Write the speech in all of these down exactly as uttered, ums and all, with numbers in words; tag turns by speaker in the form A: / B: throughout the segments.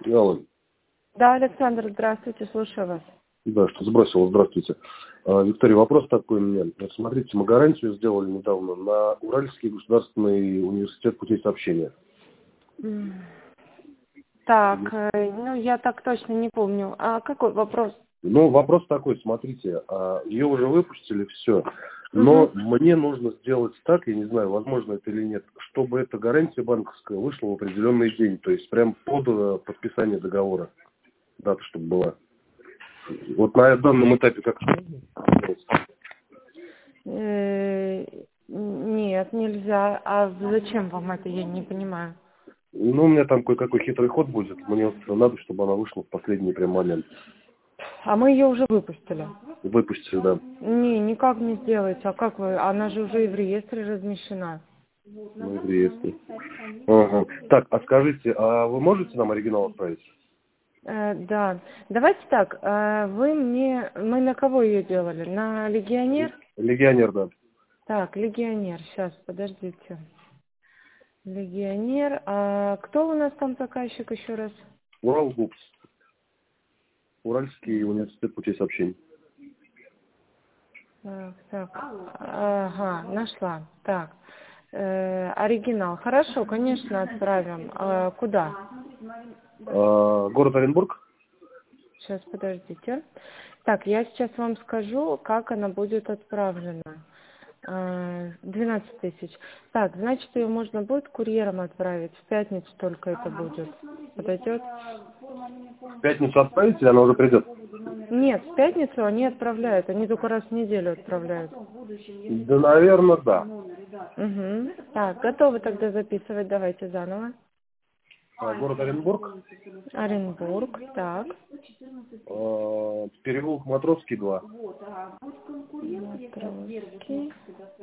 A: Алло.
B: Да, Александр, здравствуйте, слушаю вас.
A: Да, что сбросил, здравствуйте. А, Виктория, вопрос такой у меня. Вот смотрите, мы гарантию сделали недавно на Уральский государственный университет путей сообщения.
B: М. Так, э, ну я так точно не помню. А какой вопрос?
A: Ну, вопрос такой, смотрите, а, ее уже выпустили, все. Но
B: Угу.
A: мне нужно сделать так, я не знаю, возможно это или нет, чтобы эта гарантия банковская вышла в определенный день, то есть прям под э, подписание договора, дата, чтобы была. Вот на данном этапе как
B: Э, Нет, нельзя. А зачем вам это, я не понимаю.
A: Ну, у меня там кое-какой хитрый ход будет. Мне вот надо, чтобы она вышла в последний прям момент.
B: А мы ее уже выпустили.
A: Выпустили, да.
B: Не, никак не сделаете. А как вы? Она же уже и в реестре размещена.
A: Ну, в реестре. Ага. Так, а скажите, а вы можете нам оригинал отправить?
B: Э, да. Давайте так. э, Вы мне... Мы на кого ее делали? На легионер?
A: Легионер, да.
B: Так, легионер. Сейчас, подождите. Легионер. А кто у нас там заказчик еще раз?
A: Уралгупс. Уральский университет путей сообщений.
B: Так, так. Ага, нашла. Так. Э, оригинал. Хорошо, конечно, отправим. А, куда?
A: А, город Оренбург?
B: Сейчас, подождите. Так, я сейчас вам скажу, как она будет отправлена. А, двенадцать тысяч. Так, значит, ее можно будет курьером отправить. В пятницу только это будет. Подойдет?
A: В пятницу отправить или она уже придет?
B: Нет, в пятницу они отправляют. Они только раз в неделю отправляют.
A: Да, наверное, да.
B: Угу. Так, готовы тогда записывать. Давайте заново.
A: А, город Оренбург?
B: Оренбург, так.
A: А, переулок Матросский, два.
B: Матросский,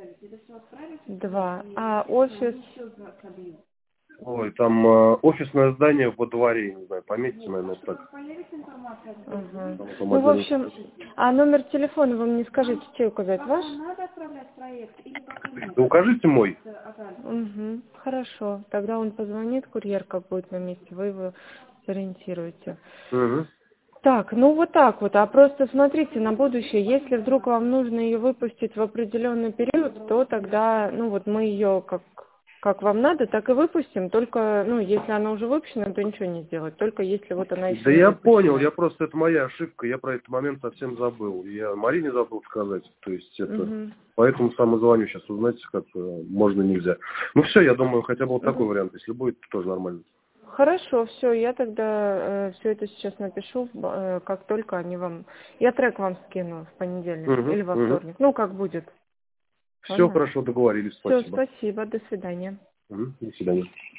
B: два. А офис?
A: Ой, там а, офисное здание во дворе, не знаю, пометьте, наверное, вот так.
B: Ага.
A: Там, там
B: Ну, в
A: отдельно.
B: общем, а номер телефона вы мне скажите, чей указать? Ваш?
A: Да укажите мой.
B: Угу. Хорошо. Тогда он позвонит, курьер как будет на месте, вы его сориентируете.
A: Угу.
B: Так, ну вот так вот. А просто смотрите на будущее. Если вдруг вам нужно ее выпустить в определенный период, то тогда, ну вот мы ее как как вам надо, так и выпустим. Только, ну, если она уже выпущена, то ничего не сделать. Только если вот она еще
A: Да
B: не
A: я
B: выпущена.
A: понял, я просто, это моя ошибка, я про этот момент совсем забыл. Я Марине забыл сказать, то есть это...
B: Угу.
A: Поэтому сам и звоню сейчас, узнать, как э, можно, нельзя. Ну все, я думаю, хотя бы вот
B: Угу.
A: такой вариант, если будет, то тоже нормально.
B: Хорошо, все, я тогда э, все это сейчас напишу, э, как только они вам... Я трек вам скину в понедельник
A: Угу,
B: или во
A: угу.
B: вторник. Ну, как будет.
A: Все
B: Ладно?
A: хорошо, договорились,
B: Все,
A: спасибо.
B: спасибо, до свидания.
A: Угу, до свидания.